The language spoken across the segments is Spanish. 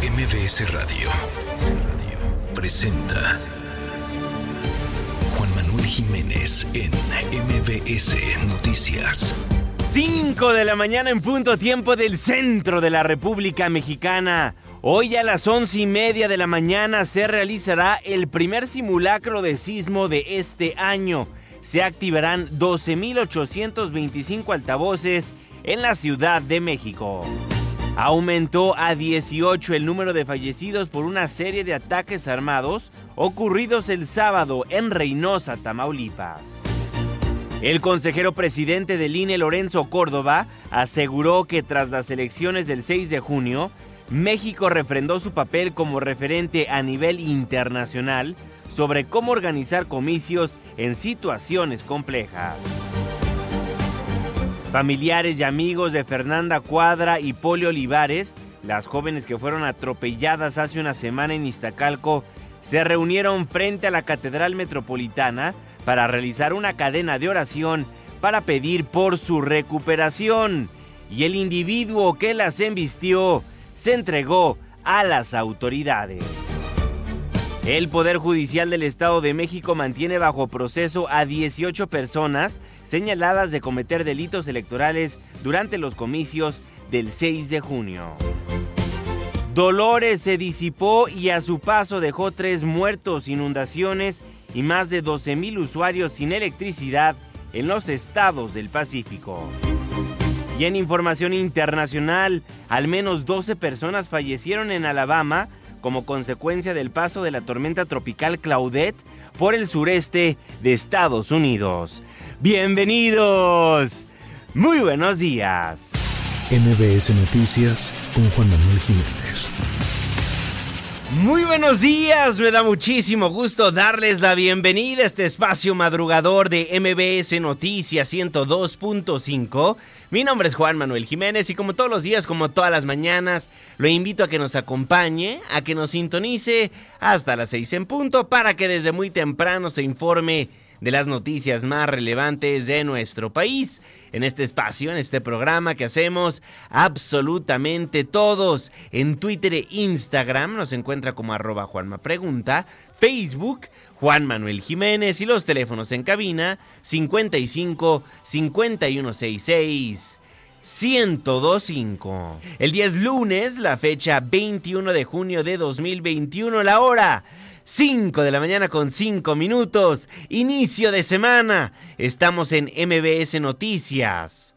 MBS Radio presenta Juan Manuel Jiménez en MBS Noticias. 5 de la mañana en punto, tiempo del centro de la República Mexicana. Hoy a las 11:30 de la mañana se realizará el primer simulacro de sismo de este año. Se activarán 12,825 altavoces en la Ciudad de México. Aumentó a 18 el número de fallecidos por una serie de ataques armados ocurridos el sábado en Reynosa, Tamaulipas. El consejero presidente del INE, Lorenzo Córdoba, aseguró que tras las elecciones del 6 de junio, México refrendó su papel como referente a nivel internacional sobre cómo organizar comicios en situaciones complejas. Familiares y amigos de Fernanda Cuadra y Poli Olivares, las jóvenes que fueron atropelladas hace una semana en Iztacalco, se reunieron frente a la Catedral Metropolitana para realizar una cadena de oración para pedir por su recuperación. Y el individuo que las embistió se entregó a las autoridades. El Poder Judicial del Estado de México mantiene bajo proceso a 18 personas señaladas de cometer delitos electorales durante los comicios del 6 de junio. Dolores se disipó y a su paso dejó 3 muertos, inundaciones y más de 12,000 usuarios sin electricidad en los estados del Pacífico. Y en información internacional, al menos 12 personas fallecieron en Alabama como consecuencia del paso de la tormenta tropical Claudette por el sureste de Estados Unidos. ¡Bienvenidos! Muy buenos días. MBS Noticias con Juan Manuel Jiménez. Muy buenos días, me da muchísimo gusto darles la bienvenida a este espacio madrugador de MBS Noticias 102.5. Mi nombre es Juan Manuel Jiménez y como todos los días, como todas las mañanas, lo invito a que nos acompañe, a que nos sintonice hasta las 6 en punto para que desde muy temprano se informe de las noticias más relevantes de nuestro país. En este espacio, en este programa que hacemos absolutamente todos. En Twitter e Instagram nos encuentra como @JuanmaPregunta, Facebook Juan Manuel Jiménez y los teléfonos en cabina 55 5166 1025. El día es lunes, la fecha 21 de junio de 2021, la hora 5 de la mañana con 5 minutos, inicio de semana. Estamos en MBS Noticias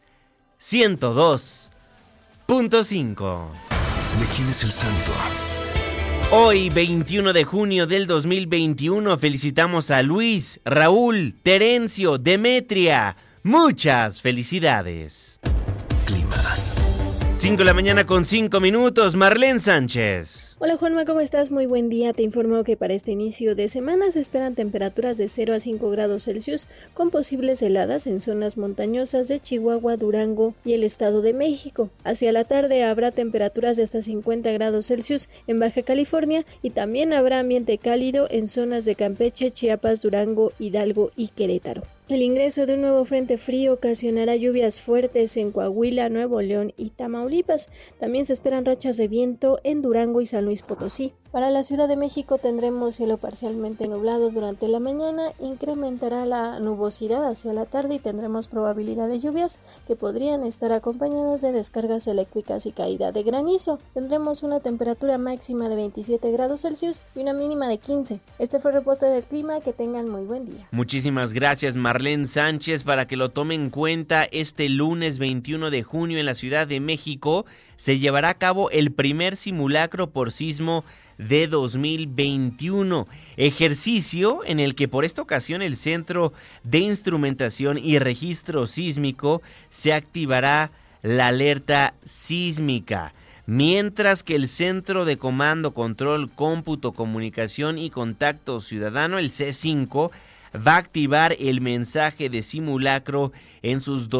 102.5. ¿De quién es el santo? Hoy, 21 de junio del 2021, felicitamos a Luis, Raúl, Terencio, Demetria. Muchas felicidades. Clima. 5 de la mañana con 5 minutos, Marlene Sánchez. Hola Juanma, ¿cómo estás? Muy buen día. Te informo que para este inicio de semana se esperan temperaturas de 0 a 5 grados Celsius con posibles heladas en zonas montañosas de Chihuahua, Durango y el Estado de México. Hacia la tarde habrá temperaturas de hasta 50 grados Celsius en Baja California y también habrá ambiente cálido en zonas de Campeche, Chiapas, Durango, Hidalgo y Querétaro. El ingreso de un nuevo frente frío ocasionará lluvias fuertes en Coahuila, Nuevo León y Tamaulipas. También se esperan rachas de viento en Durango y San Luis Potosí. Para la Ciudad de México tendremos cielo parcialmente nublado durante la mañana, incrementará la nubosidad hacia la tarde y tendremos probabilidad de lluvias que podrían estar acompañadas de descargas eléctricas y caída de granizo. Tendremos una temperatura máxima de 27 grados Celsius y una mínima de 15. Este fue el reporte del clima, que tengan muy buen día. Muchísimas gracias, Marlene Sánchez. Para que lo tome en cuenta, este lunes 21 de junio en la Ciudad de México se llevará a cabo el primer simulacro por sismo de 2021, ejercicio en el que por esta ocasión el Centro de Instrumentación y Registro Sísmico se activará la alerta sísmica, mientras que el Centro de Comando, Control, Cómputo, Comunicación y Contacto Ciudadano, el C5, va a activar el mensaje de simulacro en sus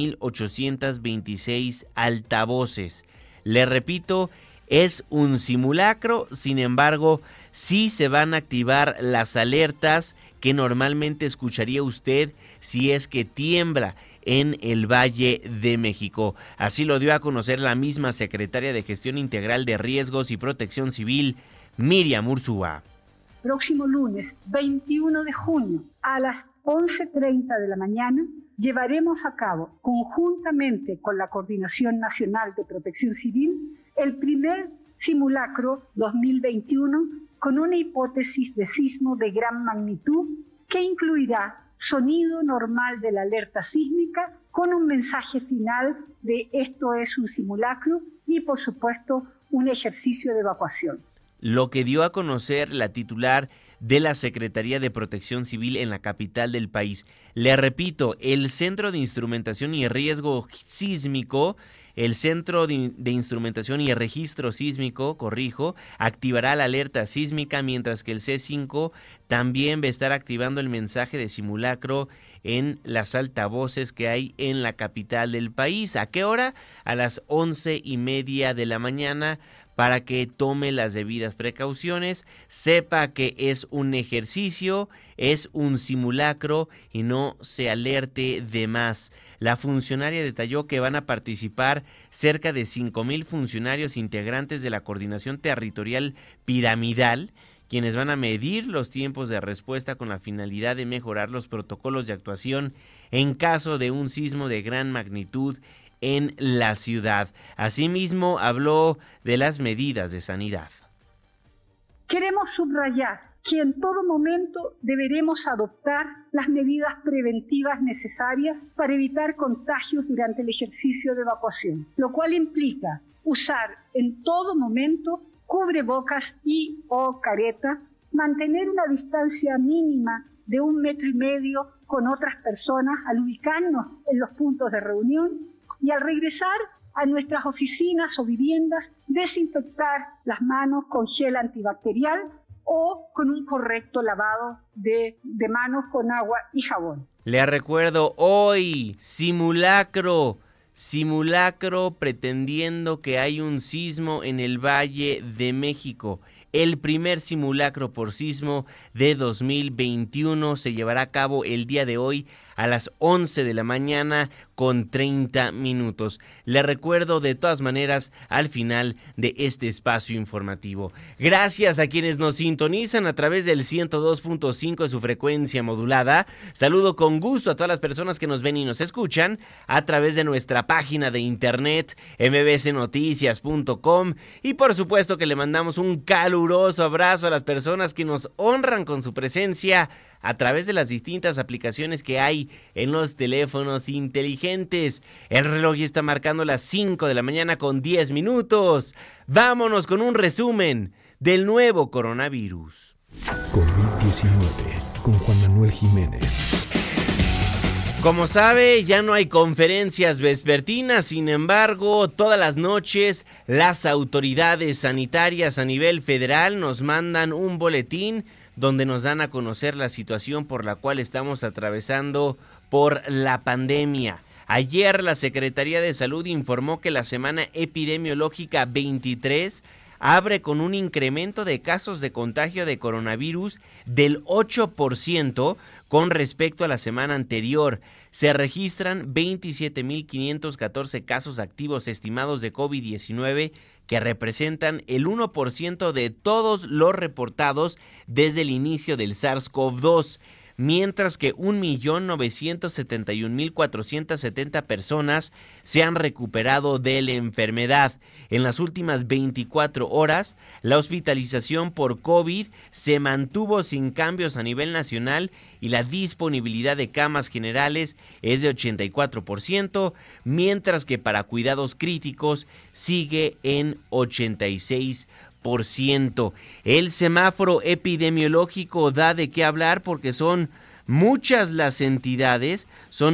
12,826 altavoces. Le repito, es un simulacro, sin embargo, sí se van a activar las alertas que normalmente escucharía usted si es que tiembla. en el Valle de México. Así lo dio a conocer la misma secretaria de Gestión Integral de Riesgos y Protección Civil, Miriam Urzúa. Próximo lunes, 21 de junio, a las 11:30 de la mañana, llevaremos a cabo, conjuntamente con la Coordinación Nacional de Protección Civil, el primer simulacro 2021 con una hipótesis de sismo de gran magnitud que incluirá sonido normal de la alerta sísmica con un mensaje final de esto es un simulacro y, por supuesto, un ejercicio de evacuación. Lo que dio a conocer la titular de la Secretaría de Protección Civil en la capital del país. Le repito, el Centro de Instrumentación y Riesgo Sísmico, el Centro de Instrumentación y Registro Sísmico, activará la alerta sísmica, mientras que el C5 también va a estar activando el mensaje de simulacro en las altavoces que hay en la capital del país. ¿A qué hora? A las 11:30 de la mañana, para que tome las debidas precauciones, sepa que es un ejercicio, es un simulacro y no se alerte de más. La funcionaria detalló que van a participar cerca de 5,000 funcionarios integrantes de la Coordinación Territorial Piramidal, quienes van a medir los tiempos de respuesta con la finalidad de mejorar los protocolos de actuación en caso de un sismo de gran magnitud en la ciudad. Asimismo, habló de las medidas de sanidad. Queremos subrayar que en todo momento deberemos adoptar las medidas preventivas necesarias para evitar contagios durante el ejercicio de evacuación, lo cual implica usar en todo momento cubrebocas y o careta, mantener una distancia mínima de 1,5 metros con otras personas al ubicarnos en los puntos de reunión y al regresar a nuestras oficinas o viviendas, desinfectar las manos con gel antibacterial o con un correcto lavado de manos con agua y jabón. Le recuerdo hoy, simulacro pretendiendo que hay un sismo en el Valle de México. El primer simulacro por sismo de 2021 se llevará a cabo el día de hoy a las 11 de la mañana con 30 minutos. Le recuerdo de todas maneras al final de este espacio informativo. Gracias a quienes nos sintonizan a través del 102.5 de su frecuencia modulada. Saludo con gusto a todas las personas que nos ven y nos escuchan a través de nuestra página de internet mbsnoticias.com, y por supuesto que le mandamos un caluroso abrazo a las personas que nos honran con su presencia a través de las distintas aplicaciones que hay en los teléfonos inteligentes. El reloj ya está marcando las 5 de la mañana con 10 minutos. Vámonos con un resumen del nuevo coronavirus. COVID-19 con Juan Manuel Jiménez. Como sabe, ya no hay conferencias vespertinas, sin embargo, todas las noches las autoridades sanitarias a nivel federal nos mandan un boletín donde nos dan a conocer la situación por la cual estamos atravesando por la pandemia. Ayer la Secretaría de Salud informó que la semana epidemiológica 23 abre con un incremento de casos de contagio de coronavirus del 8% con respecto a la semana anterior. Se registran 27.514 casos activos estimados de COVID-19, que representan el 1% de todos los reportados desde el inicio del SARS-CoV-2, mientras que 1.971.470 personas se han recuperado de la enfermedad. En las últimas 24 horas, la hospitalización por COVID se mantuvo sin cambios a nivel nacional y la disponibilidad de camas generales es de 84%, mientras que para cuidados críticos sigue en 86%. El semáforo epidemiológico da de qué hablar porque son muchas las entidades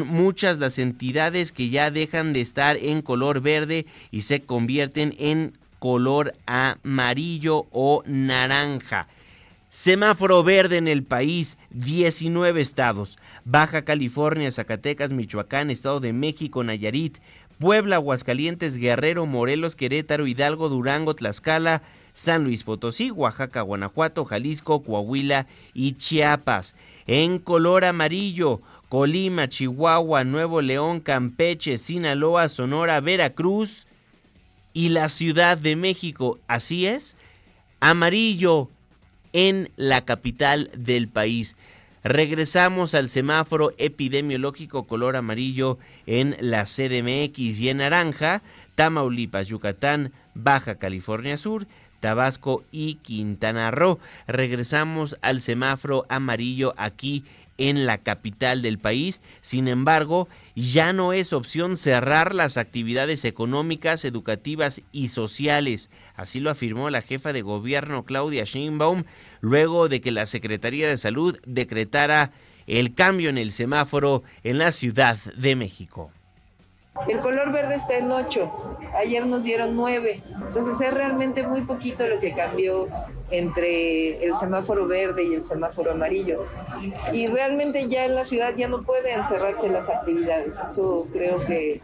que ya dejan de estar en color verde y se convierten en color amarillo o naranja. Semáforo verde en el país, 19 estados: Baja California, Zacatecas, Michoacán, Estado de México, Nayarit, Puebla, Aguascalientes, Guerrero, Morelos, Querétaro, Hidalgo, Durango, Tlaxcala, San Luis Potosí, Oaxaca, Guanajuato, Jalisco, Coahuila y Chiapas. En color amarillo, Colima, Chihuahua, Nuevo León, Campeche, Sinaloa, Sonora, Veracruz y la Ciudad de México. Así es, amarillo en la capital del país. Regresamos al semáforo epidemiológico color amarillo en la CDMX y en naranja, Tamaulipas, Yucatán, Baja California Sur, Tabasco y Quintana Roo. Regresamos al semáforo amarillo aquí en la capital del país. Sin embargo, ya no es opción cerrar las actividades económicas, educativas y sociales. Así lo afirmó la jefa de gobierno Claudia Sheinbaum luego de que la Secretaría de Salud decretara el cambio en el semáforo en la Ciudad de México. El color verde está en 8, ayer nos dieron 9, entonces es realmente muy poquito lo que cambió entre el semáforo verde y el semáforo amarillo. Y realmente ya en la ciudad ya no pueden cerrarse las actividades, eso creo que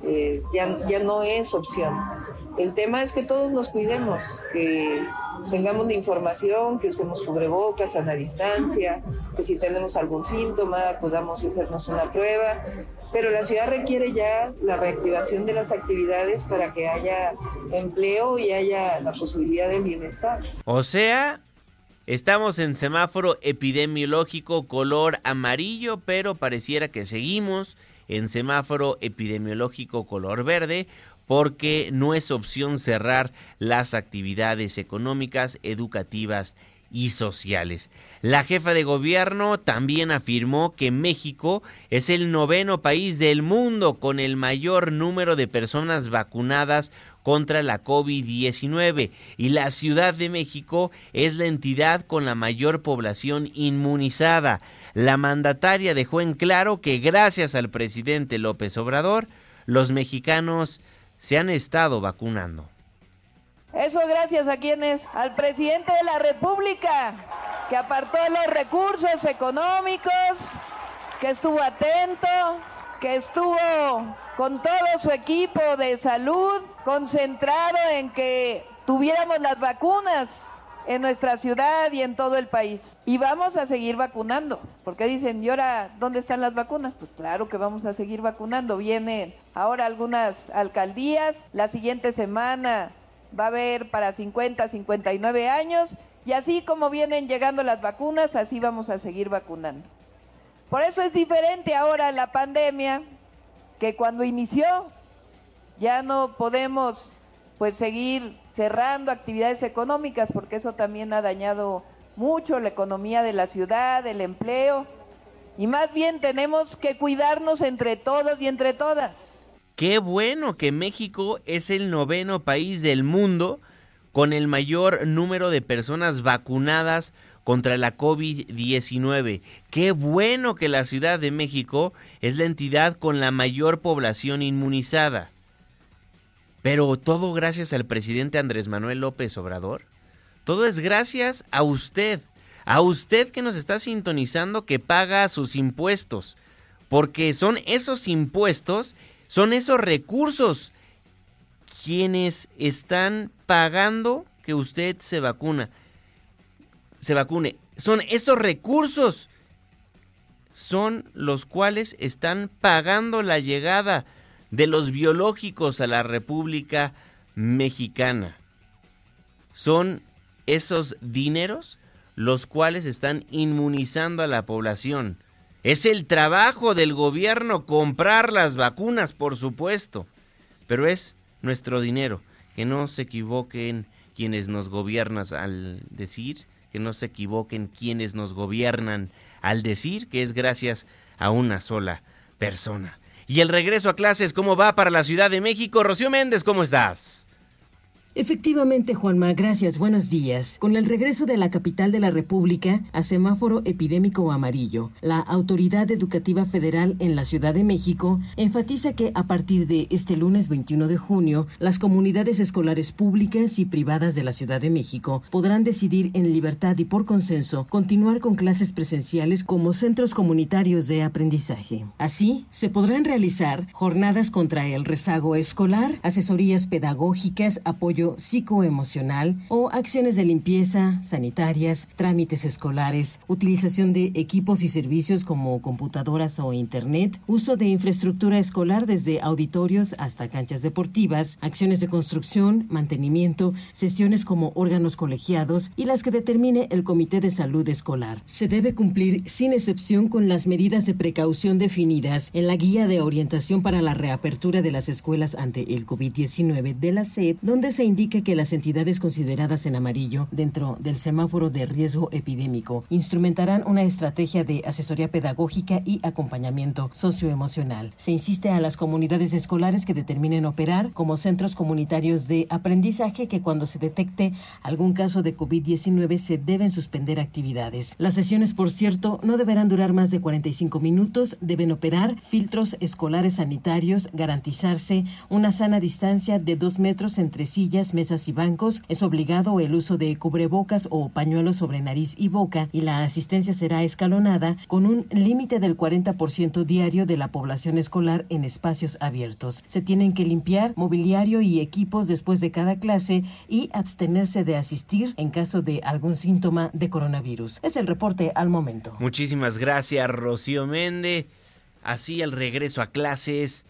ya no es opción. El tema es que todos nos cuidemos, que tengamos la información, que usemos cubrebocas, sana distancia, que si tenemos algún síntoma acudamos a hacernos una prueba, pero la ciudad requiere ya la reactivación de las actividades para que haya empleo y haya la posibilidad de bienestar. O sea, estamos en semáforo epidemiológico color amarillo, pero pareciera que seguimos en semáforo epidemiológico color verde, porque no es opción cerrar las actividades económicas, educativas y sociales. La jefa de gobierno también afirmó que México es el 9º país del mundo con el mayor número de personas vacunadas contra la COVID-19 y la Ciudad de México es la entidad con la mayor población inmunizada. La mandataria dejó en claro que gracias al presidente López Obrador, los mexicanos se han estado vacunando. Eso gracias a quienes, al presidente de la República, que apartó los recursos económicos, que estuvo atento, que estuvo con todo su equipo de salud concentrado en que tuviéramos las vacunas en nuestra ciudad y en todo el país. Y vamos a seguir vacunando, porque dicen, ¿y ahora dónde están las vacunas? Pues claro que vamos a seguir vacunando. Vienen ahora algunas alcaldías, la siguiente semana va a haber para 50, 59 años, y así como vienen llegando las vacunas, así vamos a seguir vacunando. Por eso es diferente ahora la pandemia, que cuando inició ya no podemos pues seguir cerrando actividades económicas, porque eso también ha dañado mucho la economía de la ciudad, el empleo, y más bien tenemos que cuidarnos entre todos y entre todas. Qué bueno que México es el 9º país del mundo con el mayor número de personas vacunadas contra la COVID-19. Qué bueno que la Ciudad de México es la entidad con la mayor población inmunizada. Pero todo gracias al presidente Andrés Manuel López Obrador. Todo es gracias a usted que nos está sintonizando, que paga sus impuestos, porque son esos impuestos, son esos recursos quienes están pagando que usted se vacune. Son esos recursos, son los cuales están pagando la llegada de los biológicos a la República Mexicana. Son esos dineros los cuales están inmunizando a la población. Es el trabajo del gobierno comprar las vacunas, por supuesto, pero es nuestro dinero. Que no se equivoquen quienes nos gobiernan al decir, que no se equivoquen quienes nos gobiernan al decir que es gracias a una sola persona. Y el regreso a clases, ¿cómo va para la Ciudad de México? Rocío Méndez, ¿cómo estás? Efectivamente, Juanma, gracias, buenos días. Con el regreso de la capital de la República a semáforo epidémico amarillo, la Autoridad Educativa Federal en la Ciudad de México enfatiza que a partir de este lunes 21 de junio, las comunidades escolares públicas y privadas de la Ciudad de México podrán decidir en libertad y por consenso continuar con clases presenciales como centros comunitarios de aprendizaje. Así, se podrán realizar jornadas contra el rezago escolar, asesorías pedagógicas, apoyo apoyo psicoemocional o acciones de limpieza, sanitarias, trámites escolares, utilización de equipos y servicios como computadoras o internet, uso de infraestructura escolar desde auditorios hasta canchas deportivas, acciones de construcción, mantenimiento, sesiones como órganos colegiados y las que determine el Comité de Salud Escolar. Se debe cumplir sin excepción con las medidas de precaución definidas en la Guía de Orientación para la Reapertura de las Escuelas ante el COVID-19 de la SEP, donde se indica que las entidades consideradas en amarillo dentro del semáforo de riesgo epidémico instrumentarán una estrategia de asesoría pedagógica y acompañamiento socioemocional. Se insiste a las comunidades escolares que determinen operar como centros comunitarios de aprendizaje, que cuando se detecte algún caso de COVID-19 se deben suspender actividades. Las sesiones, por cierto, no deberán durar más de 45 minutos, deben operar filtros escolares sanitarios, garantizarse una sana distancia de 2 metros entre sillas, mesas y bancos, es obligado el uso de cubrebocas o pañuelos sobre nariz y boca y la asistencia será escalonada con un límite del 40% diario de la población escolar en espacios abiertos. Se tienen que limpiar mobiliario y equipos después de cada clase y abstenerse de asistir en caso de algún síntoma de coronavirus. Es el reporte al momento. Muchísimas gracias, Rocío Méndez. Así el regreso a clases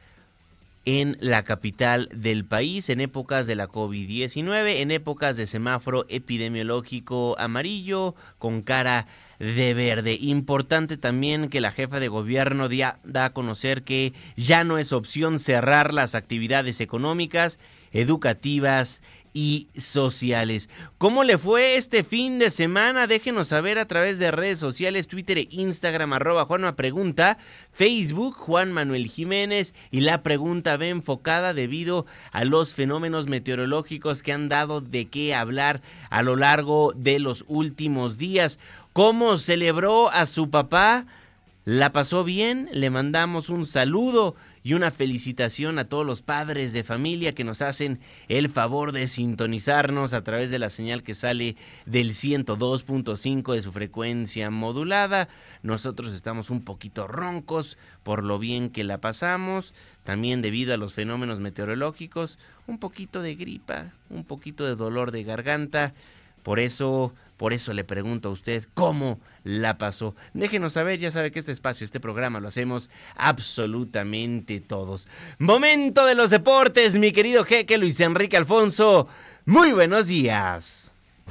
en la capital del país en épocas de la COVID-19, en épocas de semáforo epidemiológico amarillo con cara de verde. Importante también que la jefa de gobierno da a conocer que ya no es opción cerrar las actividades económicas, educativas y sociales. ¿Cómo le fue este fin de semana? Déjenos saber a través de redes sociales, Twitter e Instagram, @Juanma Pregunta, Facebook, Juan Manuel Jiménez, y la pregunta va enfocada debido a los fenómenos meteorológicos que han dado de qué hablar a lo largo de los últimos días. ¿Cómo celebró a su papá? ¿La pasó bien? Le mandamos un saludo y una felicitación a todos los padres de familia que nos hacen el favor de sintonizarnos a través de la señal que sale del 102.5 de su frecuencia modulada. Nosotros estamos un poquito roncos por lo bien que la pasamos, también debido a los fenómenos meteorológicos, un poquito de gripa, un poquito de dolor de garganta. Por eso le pregunto a usted cómo la pasó. Déjenos saber, ya sabe que este espacio, este programa lo hacemos absolutamente todos. Momento de los deportes, mi querido jeque Luis Enrique Alfonso. Muy buenos días.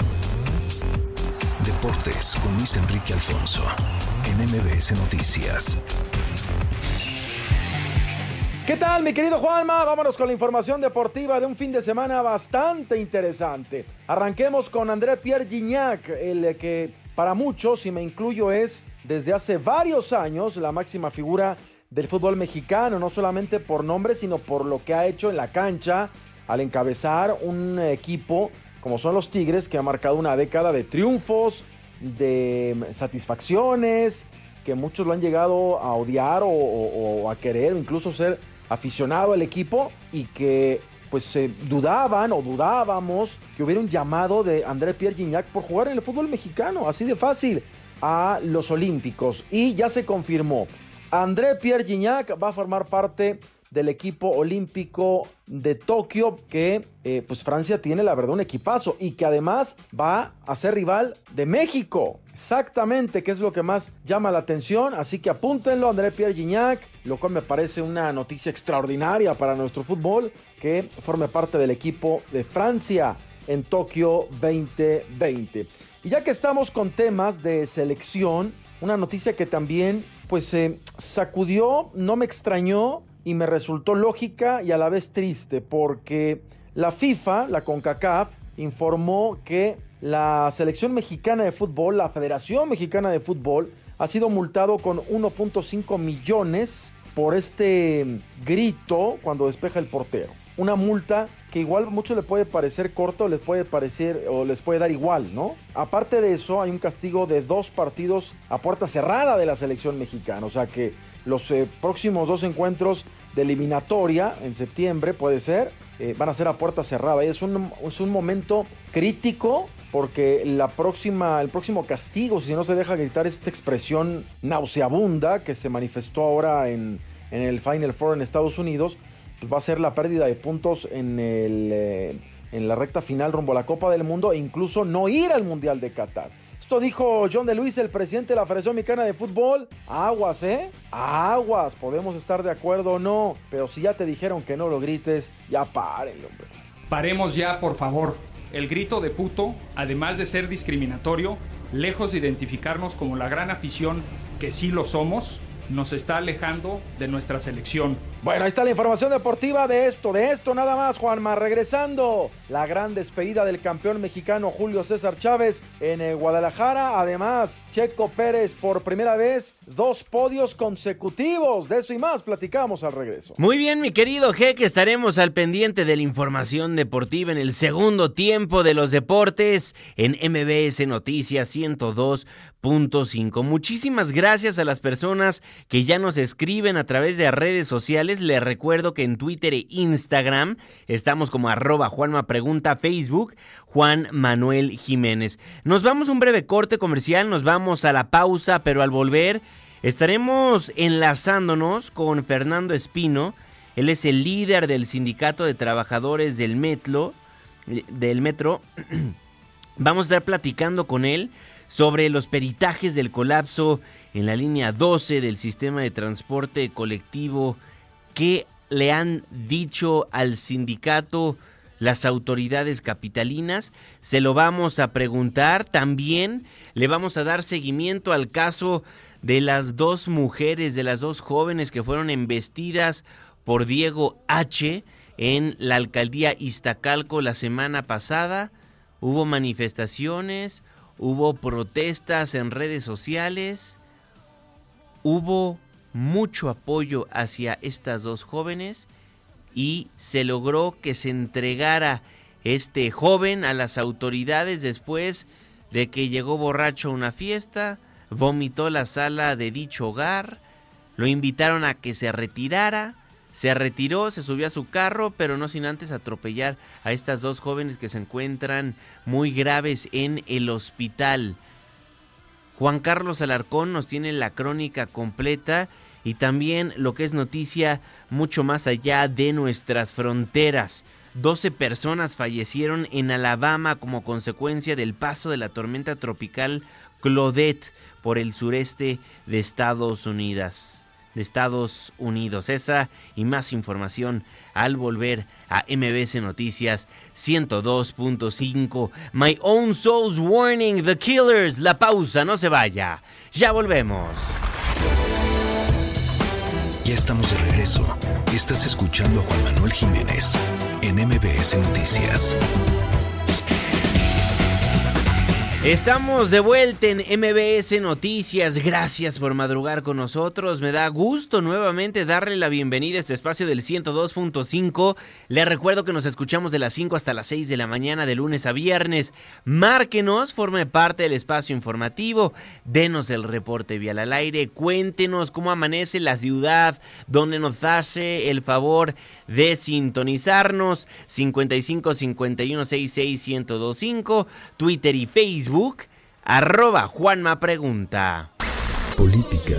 Deportes con Luis Enrique Alfonso en MBS Noticias. ¿Qué tal, mi querido Juanma? Vámonos con la información deportiva de un fin de semana bastante interesante. Arranquemos con André-Pierre Gignac, el que para muchos, y me incluyo, es desde hace varios años la máxima figura del fútbol mexicano, no solamente por nombre, sino por lo que ha hecho en la cancha al encabezar un equipo como son los Tigres, que ha marcado una década de triunfos, de satisfacciones, que muchos lo han llegado a odiar o a querer, o incluso ser aficionado al equipo, y que pues dudábamos que hubiera un llamado de André-Pierre Gignac por jugar en el fútbol mexicano, así de fácil, a los Olímpicos, y ya se confirmó. André-Pierre Gignac va a formar parte del equipo olímpico de Tokio, que pues Francia tiene, la verdad, un equipazo, y que además va a ser rival de México. Exactamente, que es lo que más llama la atención, así que apúntenlo, André-Pierre Gignac, lo cual me parece una noticia extraordinaria para nuestro fútbol, que forme parte del equipo de Francia en Tokio 2020. Y ya que estamos con temas de selección, una noticia que también pues sacudió, no me extrañó, y me resultó lógica y a la vez triste, porque la FIFA, la CONCACAF, informó que la selección mexicana de fútbol, la Federación Mexicana de Fútbol, ha sido multado con 1.5 millones por este grito cuando despeja el portero. Una multa que igual mucho le puede parecer corta, o les puede dar igual, ¿no? Aparte de eso, hay un castigo de 2 partidos a puerta cerrada de la selección mexicana, o sea que los próximos 2 encuentros de eliminatoria en septiembre, puede ser, van a ser a puerta cerrada. Es un momento crítico, porque el próximo castigo, si no se deja gritar esta expresión nauseabunda que se manifestó ahora en el Final Four en Estados Unidos, pues va a ser la pérdida de puntos en el en la recta final rumbo a la Copa del Mundo e incluso no ir al Mundial de Qatar. Esto dijo John de Luis, el presidente de la Federación Mexicana de Fútbol. Aguas, aguas, podemos estar de acuerdo o no, pero si ya te dijeron que no lo grites, ya párenlo, hombre. Paremos ya, por favor. El grito de puto, además de ser discriminatorio, lejos de identificarnos como la gran afición que sí lo somos, nos está alejando de nuestra selección. Bueno, ahí está la información deportiva de esto nada más, Juanma. Regresando, la gran despedida del campeón mexicano Julio César Chávez en Guadalajara. Además, Checo Pérez por primera vez 2 podios consecutivos. De eso y más platicamos al regreso. Muy bien, mi querido Jeque, estaremos al pendiente de la información deportiva en el segundo tiempo de los deportes en MBS Noticias 102.5. Muchísimas gracias a las personas que ya nos escriben a través de redes sociales. Les recuerdo que en Twitter e Instagram estamos como @JuanmaPregunta, Facebook Juan Manuel Jiménez. Nos vamos a un breve corte comercial, nos vamos a la pausa, pero al volver estaremos enlazándonos con Fernando Espino. Él es el líder del Sindicato de Trabajadores del Metro. Vamos a estar platicando con él sobre los peritajes del colapso en la línea 12 del sistema de transporte colectivo. ¿Qué le han dicho al sindicato las autoridades capitalinas? Se lo vamos a preguntar. También le vamos a dar seguimiento al caso de las 2 mujeres, de las 2 jóvenes que fueron embestidas por Diego H. en la alcaldía Iztacalco la semana pasada. Hubo manifestaciones, hubo protestas en redes sociales, hubo mucho apoyo hacia estas 2 jóvenes y se logró que se entregara este joven a las autoridades después de que llegó borracho a una fiesta, vomitó la sala de dicho hogar, lo invitaron a que se retirara, se retiró, se subió a su carro, pero no sin antes atropellar a estas 2 jóvenes que se encuentran muy graves en el hospital. Juan Carlos Alarcón nos tiene la crónica completa y también lo que es noticia mucho más allá de nuestras fronteras. 12 personas fallecieron en Alabama como consecuencia del paso de la tormenta tropical Claudette por el sureste de Estados Unidos. Esa y más información al volver a MBS Noticias 102.5. My Own Soul's Warning, The Killers. La pausa, no se vaya. Ya volvemos. Ya estamos de regreso. Estás escuchando a Juan Manuel Jiménez en MBS Noticias. Estamos de vuelta en MBS Noticias. Gracias por madrugar con nosotros. Me da gusto nuevamente darle la bienvenida a este espacio del 102.5. Les recuerdo que nos escuchamos de las 5 hasta las 6 de la mañana de lunes a viernes. Márquenos, forme parte del espacio informativo. Denos el reporte vial al aire. Cuéntenos cómo amanece la ciudad, donde nos hace el favor de sintonizarnos. 55 51 66 1025, Twitter y Facebook, @JuanmaPregunta. Política.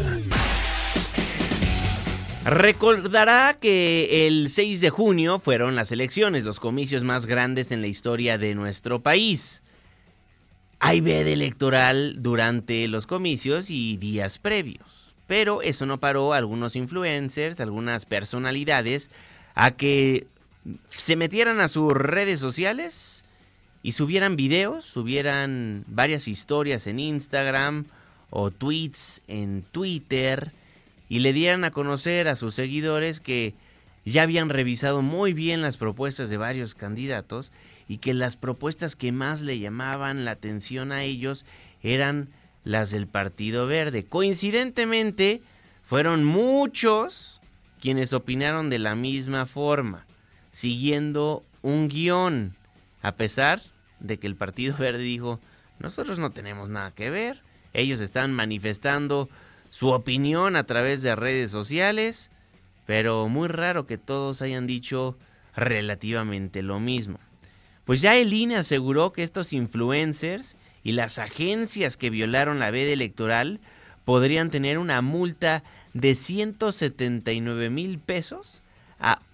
Recordará que el 6 de junio fueron las elecciones, los comicios más grandes en la historia de nuestro país. Hay veda electoral durante los comicios y días previos, pero eso no paró a algunos influencers, algunas personalidades, a que se metieran a sus redes sociales y subieran videos, subieran varias historias en Instagram o tweets en Twitter y le dieran a conocer a sus seguidores que ya habían revisado muy bien las propuestas de varios candidatos y que las propuestas que más le llamaban la atención a ellos eran las del Partido Verde. Coincidentemente, fueron muchos quienes opinaron de la misma forma, siguiendo un guión, a pesar de que el Partido Verde dijo: nosotros no tenemos nada que ver. Ellos están manifestando su opinión a través de redes sociales, pero muy raro que todos hayan dicho relativamente lo mismo. Pues ya el INE aseguró que estos influencers y las agencias que violaron la veda electoral podrían tener una multa de 179,000 pesos a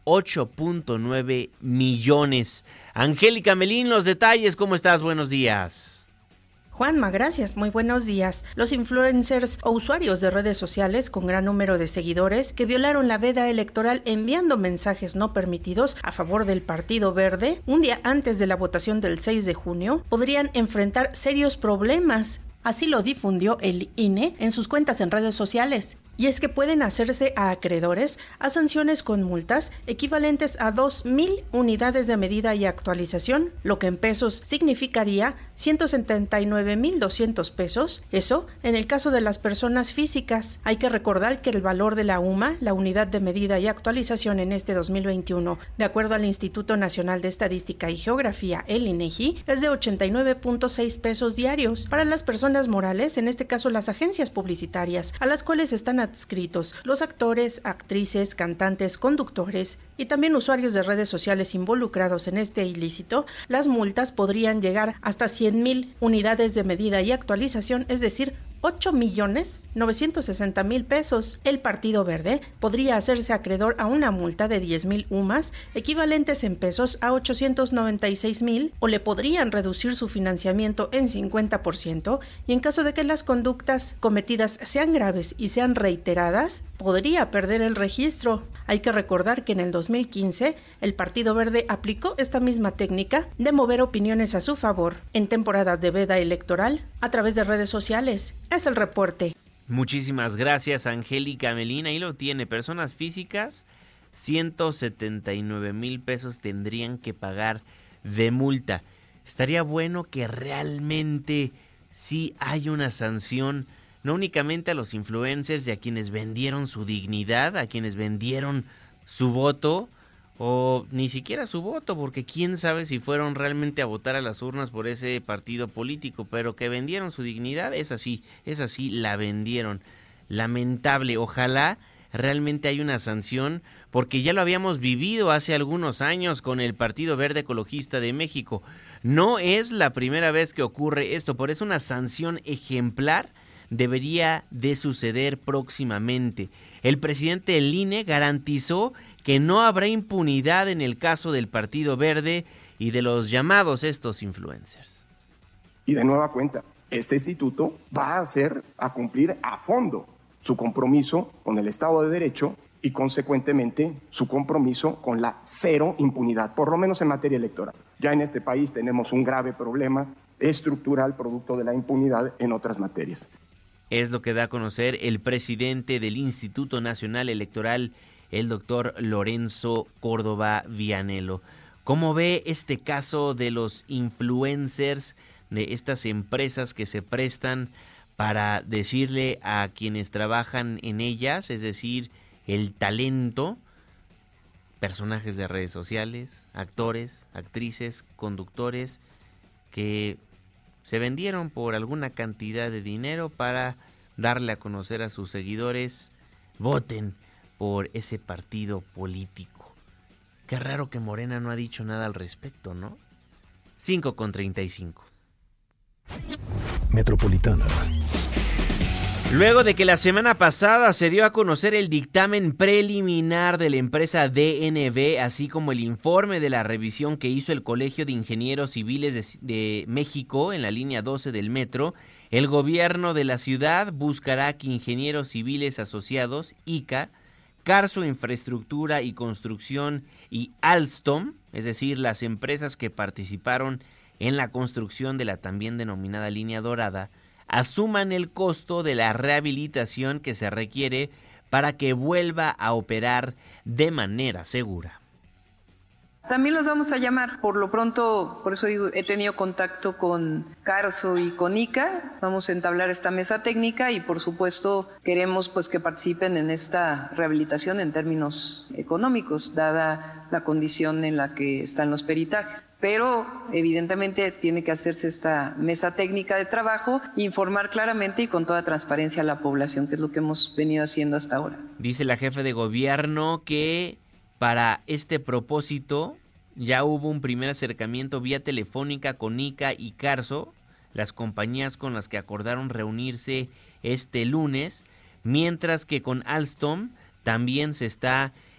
8.9 millones. Angélica Melín, los detalles, ¿cómo estás? Buenos días. Juanma, gracias, muy buenos días. Los influencers o usuarios de redes sociales con gran número de seguidores que violaron la veda electoral enviando mensajes no permitidos a favor del Partido Verde un día antes de la votación del 6 de junio podrían enfrentar serios problemas. Así lo difundió el INE en sus cuentas en redes sociales. Y es que pueden hacerse a acreedores a sanciones con multas equivalentes a 2,000 unidades de medida y actualización, lo que en pesos significaría 179,200 pesos. Eso en el caso de las personas físicas. Hay que recordar que el valor de la UMA, la unidad de medida y actualización en este 2021, de acuerdo al Instituto Nacional de Estadística y Geografía, el INEGI, es de 89.6 pesos diarios. Para las personas morales, en este caso las agencias publicitarias, a las cuales están adscritos los actores, actrices, cantantes, conductores y también usuarios de redes sociales involucrados en este ilícito, las multas podrían llegar hasta 100,000 unidades de medida y actualización, es decir, 8,960,000 pesos. El Partido Verde podría hacerse acreedor a una multa de 10,000 UMAS, equivalentes en pesos a 896,000, o le podrían reducir su financiamiento en 50%, y en caso de que las conductas cometidas sean graves y sean reiteradas, podría perder el registro. Hay que recordar que en el 2015 el Partido Verde aplicó esta misma técnica de mover opiniones a su favor en temporadas de veda electoral a través de redes sociales. Es el reporte. Muchísimas gracias, Angélica Melina. Ahí lo tiene. Personas físicas, 179,000 pesos tendrían que pagar de multa. Estaría bueno que realmente sí haya una sanción, no únicamente a los influencers y a quienes vendieron su dignidad, a quienes vendieron su voto, o ni siquiera su voto, porque quién sabe si fueron realmente a votar a las urnas por ese partido político, pero que vendieron su dignidad, es así, la vendieron. Lamentable, ojalá realmente haya una sanción, porque ya lo habíamos vivido hace algunos años con el Partido Verde Ecologista de México. No es la primera vez que ocurre esto, por eso una sanción ejemplar debería de suceder próximamente. El presidente del INE garantizó que no habrá impunidad en el caso del Partido Verde y de los llamados estos influencers. Y de nueva cuenta, este instituto va a cumplir a fondo su compromiso con el Estado de Derecho y consecuentemente su compromiso con la cero impunidad, por lo menos en materia electoral. Ya en este país tenemos un grave problema estructural producto de la impunidad en otras materias. Es lo que da a conocer el presidente del Instituto Nacional Electoral, el doctor Lorenzo Córdoba Vianello. ¿Cómo ve este caso de los influencers, de estas empresas que se prestan para decirle a quienes trabajan en ellas, es decir, el talento, personajes de redes sociales, actores, actrices, conductores, que se vendieron por alguna cantidad de dinero para darle a conocer a sus seguidores, voten por ese partido político? Qué raro que Morena no ha dicho nada al respecto, ¿no? 5:35. Metropolitana. Luego de que la semana pasada se dio a conocer el dictamen preliminar de la empresa DNB, así como el informe de la revisión que hizo el Colegio de Ingenieros Civiles de México en la línea 12 del metro, el gobierno de la ciudad buscará que Ingenieros Civiles Asociados, ICA, Carso Infraestructura y Construcción y Alstom, es decir, las empresas que participaron en la construcción de la también denominada línea dorada, asuman el costo de la rehabilitación que se requiere para que vuelva a operar de manera segura. También los vamos a llamar, por lo pronto, por eso digo, he tenido contacto con Carso y con ICA, vamos a entablar esta mesa técnica y por supuesto queremos pues que participen en esta rehabilitación en términos económicos, dada la condición en la que están los peritajes. Pero evidentemente tiene que hacerse esta mesa técnica de trabajo, informar claramente y con toda transparencia a la población, que es lo que hemos venido haciendo hasta ahora. Dice la jefe de gobierno que para este propósito ya hubo un primer acercamiento vía telefónica con ICA y Carso, las compañías con las que acordaron reunirse este lunes, mientras que con Alstom también se está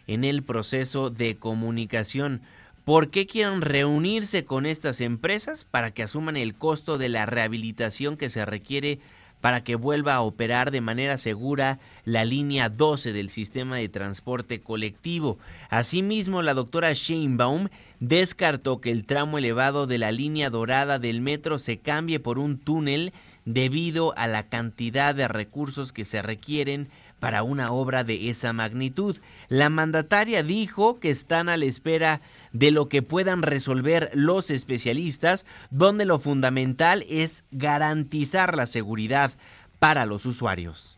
en el proceso de comunicación. ¿Por qué quieren reunirse con estas empresas? Para que asuman el costo de la rehabilitación que se requiere para que vuelva a operar de manera segura la línea 12 del sistema de transporte colectivo. Asimismo, la doctora Sheinbaum descartó que el tramo elevado de la línea dorada del metro se cambie por un túnel debido a la cantidad de recursos que se requieren para una obra de esa magnitud. La mandataria dijo que están a la espera de lo que puedan resolver los especialistas, donde lo fundamental es garantizar la seguridad para los usuarios.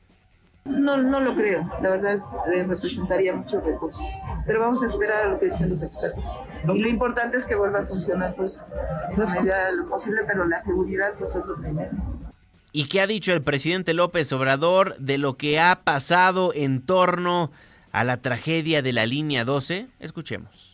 No lo creo, la verdad representaría muchos recursos, pero vamos a esperar a lo que dicen los expertos. Y lo importante es que vuelva a funcionar pues la medida de lo posible, pero la seguridad pues es lo primero. ¿Y qué ha dicho el presidente López Obrador de lo que ha pasado en torno a la tragedia de la línea 12? Escuchemos.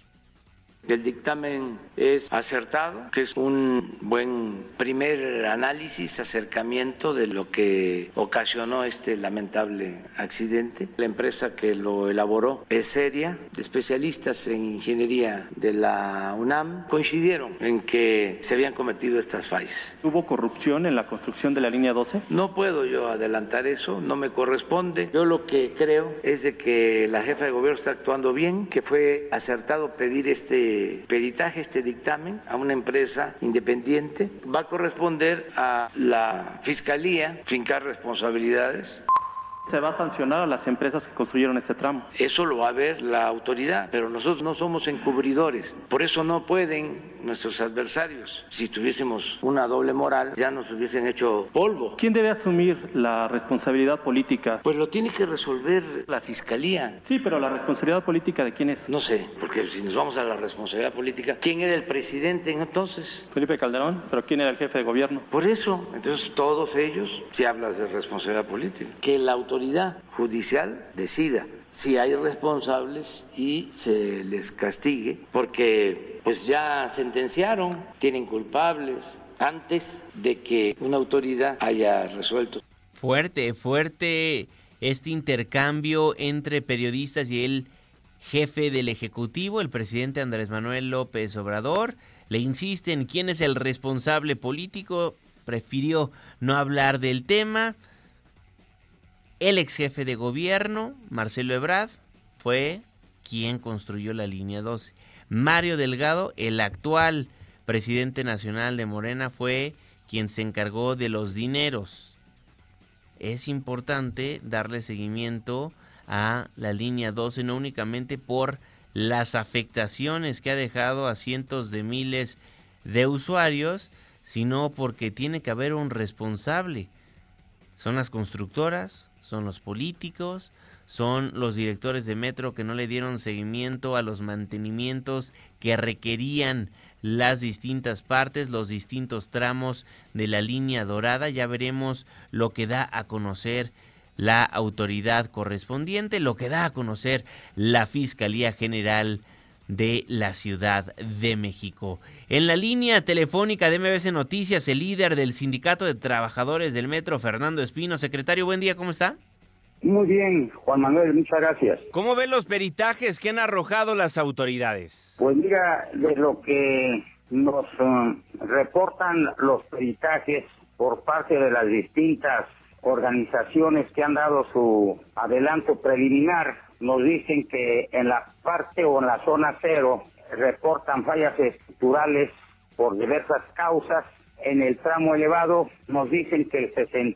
El dictamen es acertado, que es un buen primer análisis, acercamiento de lo que ocasionó este lamentable accidente. La empresa que lo elaboró es seria. Especialistas en ingeniería de la UNAM coincidieron en que se habían cometido estas fallas. ¿Hubo corrupción en la construcción de la línea 12? No puedo yo adelantar eso, no me corresponde. Yo lo que creo es de que la jefa de gobierno está actuando bien, que fue acertado pedir este peritaje, este dictamen a una empresa independiente. Va a corresponder a la Fiscalía fincar responsabilidades. ¿Se va a sancionar a las empresas que construyeron este tramo? Eso lo va a ver la autoridad, pero nosotros no somos encubridores. Por eso no pueden nuestros adversarios. Si tuviésemos una doble moral, ya nos hubiesen hecho polvo. ¿Quién debe asumir la responsabilidad política? Pues lo tiene que resolver la Fiscalía. Sí, pero la responsabilidad política ¿de quién es? No sé, porque si nos vamos a la responsabilidad política, ¿quién era el presidente entonces? Felipe Calderón, pero ¿quién era el jefe de gobierno? Por eso, entonces todos ellos, si hablas de responsabilidad política, que la autoridad judicial decida si hay responsables y se les castigue, porque pues ya sentenciaron, tienen culpables antes de que una autoridad haya resuelto. Fuerte este intercambio entre periodistas y el jefe del Ejecutivo, el presidente Andrés Manuel López Obrador. Le insisten quién es el responsable político, prefirió no hablar del tema. El ex jefe de gobierno, Marcelo Ebrard, fue quien construyó la línea 12. Mario Delgado, el actual presidente nacional de Morena, fue quien se encargó de los dineros. Es importante darle seguimiento a la línea 12, no únicamente por las afectaciones que ha dejado a cientos de miles de usuarios, sino porque tiene que haber un responsable. Son las constructoras, son los políticos, son los directores de metro que no le dieron seguimiento a los mantenimientos que requerían las distintas partes, los distintos tramos de la línea dorada. Ya veremos lo que da a conocer la autoridad correspondiente, lo que da a conocer la Fiscalía General de la Ciudad de México. En la línea telefónica de MBC Noticias, el líder del Sindicato de Trabajadores del Metro, Fernando Espino. Secretario, buen día, ¿cómo está? Muy bien, Juan Manuel, muchas gracias. ¿Cómo ven los peritajes que han arrojado las autoridades? Pues mira, de lo que nos reportan los peritajes por parte de las distintas organizaciones que han dado su adelanto preliminar, nos dicen que en la parte o en la zona 0 reportan fallas estructurales por diversas causas. En el tramo elevado nos dicen que el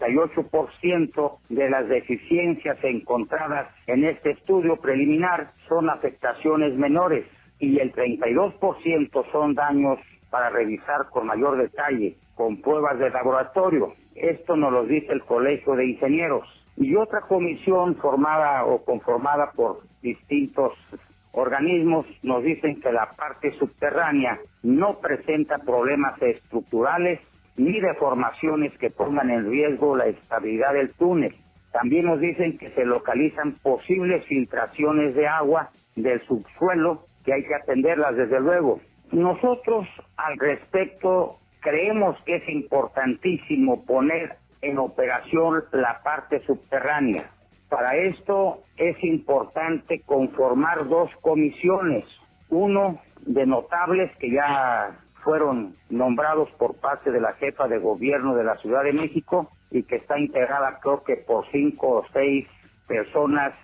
68% de las deficiencias encontradas en este estudio preliminar son afectaciones menores y el 32% son daños para revisar con mayor detalle, con pruebas de laboratorio. Esto nos lo dice el Colegio de Ingenieros. Y otra comisión formada o conformada por distintos organismos nos dicen que la parte subterránea no presenta problemas estructurales ni deformaciones que pongan en riesgo la estabilidad del túnel. También nos dicen que se localizan posibles filtraciones de agua del subsuelo que hay que atenderlas desde luego. Nosotros al respecto creemos que es importantísimo poner en operación la parte subterránea. Para esto es importante conformar 2 comisiones, uno de notables que ya fueron nombrados por parte de la jefa de gobierno de la Ciudad de México y que está integrada creo que por 5 o 6 personas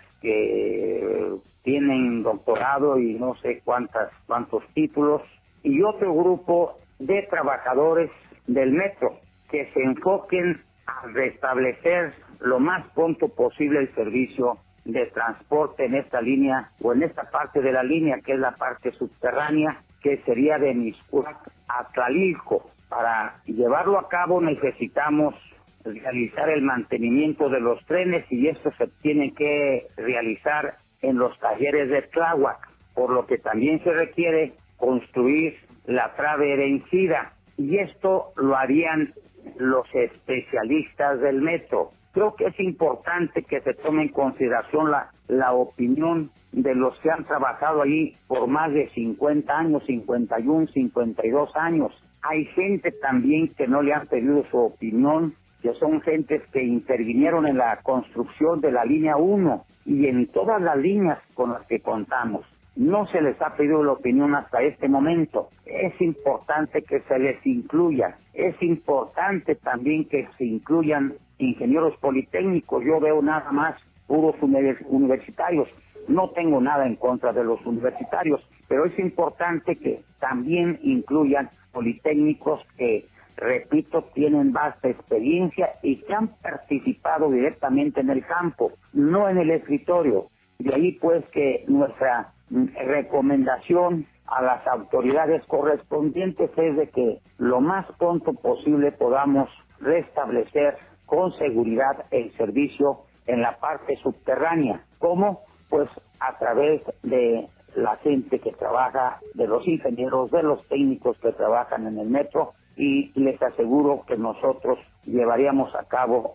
que tienen doctorado y no sé cuántos títulos, y otro grupo de trabajadores del metro que se enfoquen a restablecer lo más pronto posible el servicio de transporte en esta línea o en esta parte de la línea que es la parte subterránea, que sería de Mixcoac a Tlalilco. Para llevarlo a cabo necesitamos realizar el mantenimiento de los trenes y esto se tiene que realizar en los talleres de Tláhuac, por lo que también se requiere construir la trave vencida y esto lo harían los especialistas del metro. Creo que es importante que se tome en consideración la opinión de los que han trabajado allí por más de 50 años, 51, 52 años. Hay gente también que no le han pedido su opinión, que son gentes que intervinieron en la construcción de la línea 1 y en todas las líneas con las que contamos. No se les ha pedido la opinión hasta este momento. Es importante que se les incluya. Es importante también que se incluyan ingenieros politécnicos. Yo veo nada más puros universitarios. No tengo nada en contra de los universitarios, pero es importante que también incluyan politécnicos que, repito, tienen vasta experiencia y que han participado directamente en el campo, no en el escritorio. De ahí pues que nuestra recomendación a las autoridades correspondientes es de que lo más pronto posible podamos restablecer con seguridad el servicio en la parte subterránea. ¿Cómo? Pues a través de la gente que trabaja, de los ingenieros, de los técnicos que trabajan en el metro, y les aseguro que nosotros llevaríamos a cabo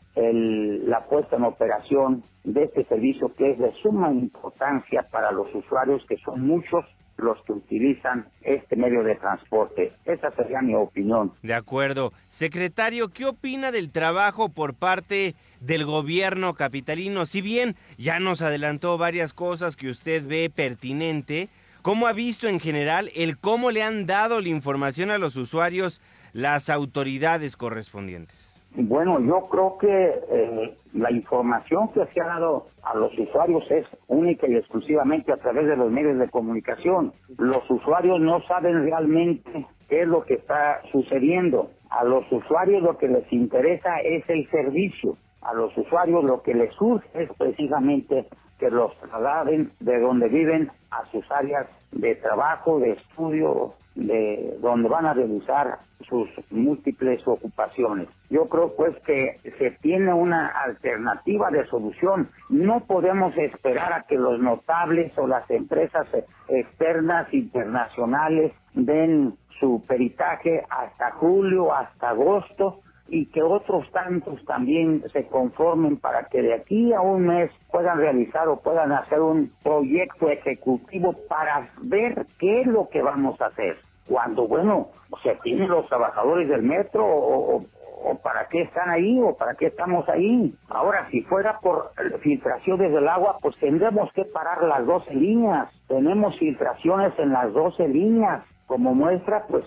la puesta en operación de este servicio que es de suma importancia para los usuarios, que son muchos los que utilizan este medio de transporte. Esa sería mi opinión. De acuerdo. Secretario, ¿qué opina del trabajo por parte del gobierno capitalino? Si bien ya nos adelantó varias cosas que usted ve pertinente, ¿cómo ha visto en general cómo le han dado la información a los usuarios las autoridades correspondientes? Bueno, yo creo que la información que se ha dado a los usuarios es única y exclusivamente a través de los medios de comunicación. Los usuarios no saben realmente qué es lo que está sucediendo. A los usuarios lo que les interesa es el servicio. A los usuarios lo que les surge es precisamente que los trasladen de donde viven a sus áreas de trabajo, de estudio, de donde van a realizar sus múltiples ocupaciones. Yo creo pues que se tiene una alternativa de solución. No podemos esperar a que los notables o las empresas externas internacionales den su peritaje hasta julio, hasta agosto, y que otros tantos también se conformen para que de aquí a un mes puedan realizar o puedan hacer un proyecto ejecutivo para ver qué es lo que vamos a hacer. Cuando, bueno, se tienen los trabajadores del metro o para qué están ahí o para qué estamos ahí. Ahora, si fuera por filtraciones del agua, pues tendremos que parar las 12 líneas. Tenemos filtraciones en las 12 líneas. Como muestra, pues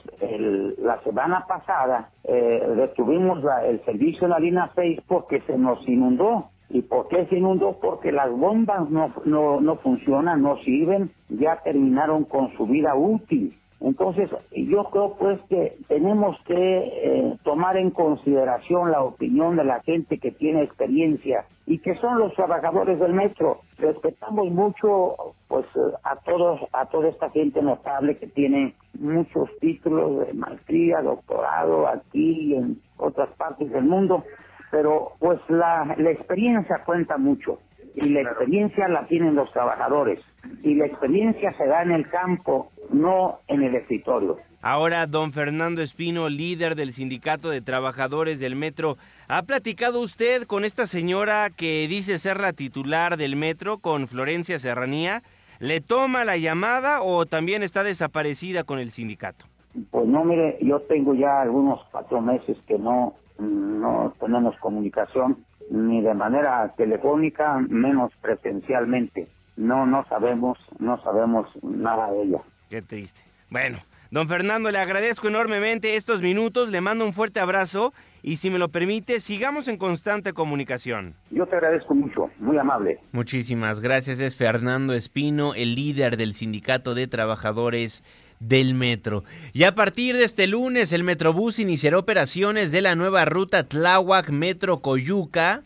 la semana pasada detuvimos el servicio en la línea 6 porque se nos inundó. ¿Y por qué se inundó? Porque las bombas no funcionan, no sirven, ya terminaron con su vida útil. Entonces, yo creo pues que tenemos que tomar en consideración la opinión de la gente que tiene experiencia y que son los trabajadores del metro. Respetamos mucho pues a toda esta gente notable que tiene muchos títulos de maestría, doctorado aquí y en otras partes del mundo, pero pues la experiencia cuenta mucho. Y la experiencia la tienen los trabajadores. Y la experiencia se da en el campo, no en el escritorio. Ahora, don Fernando Espino, líder del Sindicato de Trabajadores del Metro, ¿ha platicado usted con esta señora que dice ser la titular del Metro, con Florencia Serranía? ¿Le toma la llamada o también está desaparecida con el sindicato? Pues no, mire, yo tengo ya algunos 4 meses que no tenemos comunicación. ni de manera telefónica, menos presencialmente. No sabemos nada de ella. Qué triste. Bueno, don Fernando, le agradezco enormemente estos minutos, le mando un fuerte abrazo y si me lo permite, sigamos en constante comunicación. Yo te agradezco mucho, muy amable. Muchísimas gracias, es Fernando Espino, el líder del Sindicato de Trabajadores del Metro. Y a partir de este lunes, el Metrobús iniciará operaciones de la nueva ruta Tláhuac-Metro Coyuca,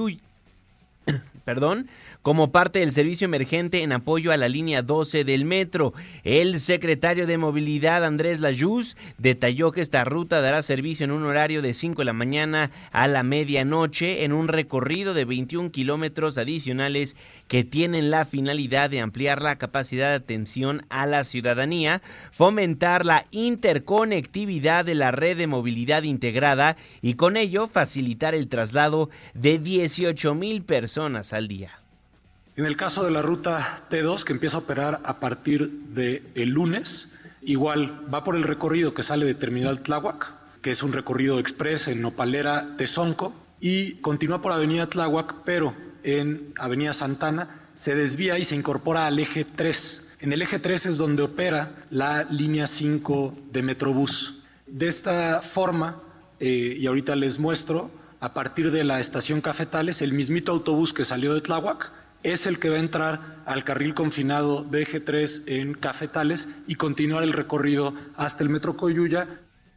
como parte del servicio emergente en apoyo a la línea 12 del metro. El secretario de Movilidad, Andrés Layuz, detalló que esta ruta dará servicio en un horario de 5 de la mañana a la medianoche en un recorrido de 21 kilómetros adicionales que tienen la finalidad de ampliar la capacidad de atención a la ciudadanía, fomentar la interconectividad de la red de movilidad integrada y con ello facilitar el traslado de 18,000 personas al día. En el caso de la ruta T2, que empieza a operar a partir del lunes, igual va por el recorrido que sale de Terminal Tláhuac, que es un recorrido express en Nopalera, Tezonco, y continúa por Avenida Tláhuac, pero en Avenida Santana se desvía y se incorpora al eje 3. En el eje 3 es donde opera la línea 5 de Metrobús. De esta forma, y ahorita les muestro, a partir de la estación Cafetales, el mismito autobús que salió de Tláhuac es el que va a entrar al carril confinado de eje 3 en Cafetales y continuar el recorrido hasta el Metro Coyuya.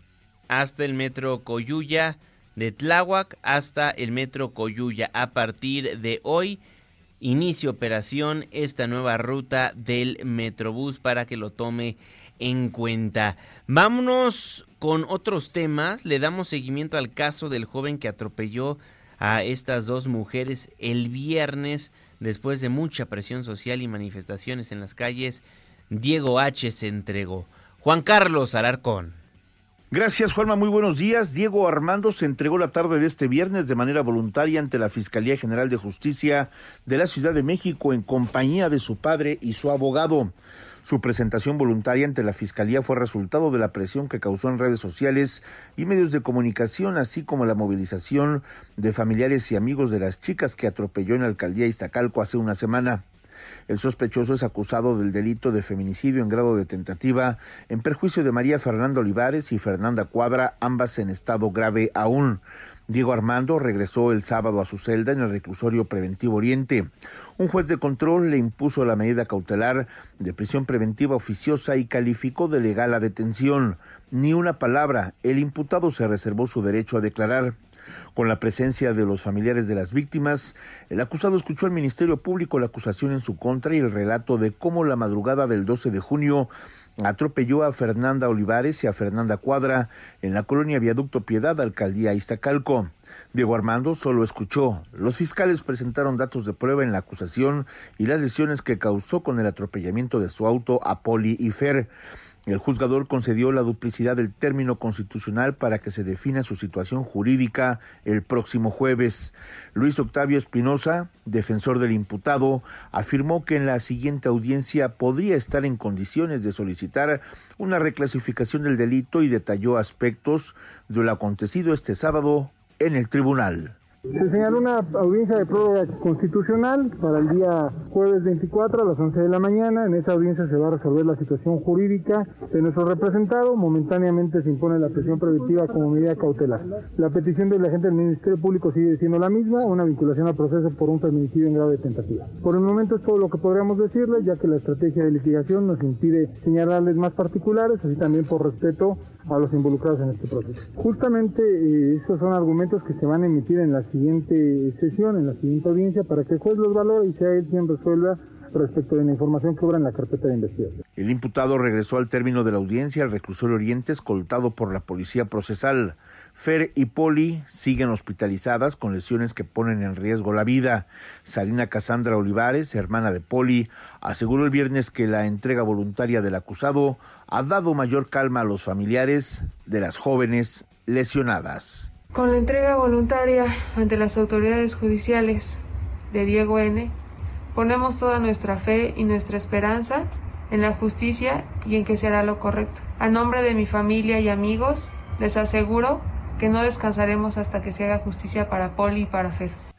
Hasta el Metro Coyuya, de Tláhuac hasta el Metro Coyuya. A partir de hoy, inicia operación esta nueva ruta del Metrobús para que lo tome en cuenta. Vámonos con otros temas. Le damos seguimiento al caso del joven que atropelló a estas dos mujeres el viernes. Después de mucha presión social y manifestaciones en las calles, Diego H. se entregó. Juan Carlos Alarcón. Gracias, Juanma, muy buenos días. Diego Armando se entregó la tarde de este viernes de manera voluntaria ante la Fiscalía General de Justicia de la Ciudad de México en compañía de su padre y su abogado. Su presentación voluntaria ante la Fiscalía fue resultado de la presión que causó en redes sociales y medios de comunicación, así como la movilización de familiares y amigos de las chicas que atropelló en la alcaldía Iztacalco hace una semana. El sospechoso es acusado del delito de feminicidio en grado de tentativa en perjuicio de María Fernanda Olivares y Fernanda Cuadra, ambas en estado grave aún. Diego Armando regresó el sábado a su celda en el reclusorio preventivo Oriente. Un juez de control le impuso la medida cautelar de prisión preventiva oficiosa y calificó de legal la detención. Ni una palabra, el imputado se reservó su derecho a declarar. Con la presencia de los familiares de las víctimas, el acusado escuchó al Ministerio Público la acusación en su contra y el relato de cómo la madrugada del 12 de junio atropelló a Fernanda Olivares y a Fernanda Cuadra en la colonia Viaducto Piedad, alcaldía Iztacalco. Diego Armando solo escuchó. Los fiscales presentaron datos de prueba en la acusación y las lesiones que causó con el atropellamiento de su auto a Poli y Fer. El juzgador concedió la duplicidad del término constitucional para que se defina su situación jurídica el próximo jueves. Luis Octavio Espinosa, defensor del imputado, afirmó que en la siguiente audiencia podría estar en condiciones de solicitar una reclasificación del delito y detalló aspectos de lo acontecido este sábado en el tribunal. Se señaló una audiencia de prórroga constitucional para el día jueves 24 a las 11 de la mañana. En esa audiencia se va a resolver la situación jurídica de nuestro representado. Momentáneamente se impone la prisión preventiva como medida cautelar. La petición del agente del Ministerio Público sigue siendo la misma, una vinculación al proceso por un feminicidio en grado de tentativa. Por el momento es todo lo que podríamos decirles, ya que la estrategia de litigación nos impide señalarles más particulares, así también por respeto a los involucrados en este proceso. Justamente esos son argumentos que se van a emitir en la siguiente sesión, en la siguiente audiencia, para que el juez los valore y sea él quien resuelva respecto de la información que obra en la carpeta de investigación. El imputado regresó al término de la audiencia al reclusorio Oriente, escoltado por la policía procesal. Fer y Poli siguen hospitalizadas con lesiones que ponen en riesgo la vida. Sarina Casandra Olivares, hermana de Poli, aseguró el viernes que la entrega voluntaria del acusado ha dado mayor calma a los familiares de las jóvenes lesionadas. Con la entrega voluntaria ante las autoridades judiciales de Diego N., ponemos toda nuestra fe y nuestra esperanza en la justicia y en que se hará lo correcto. A nombre de mi familia y amigos, les aseguro que no descansaremos hasta que se haga justicia para Poli y para Fer.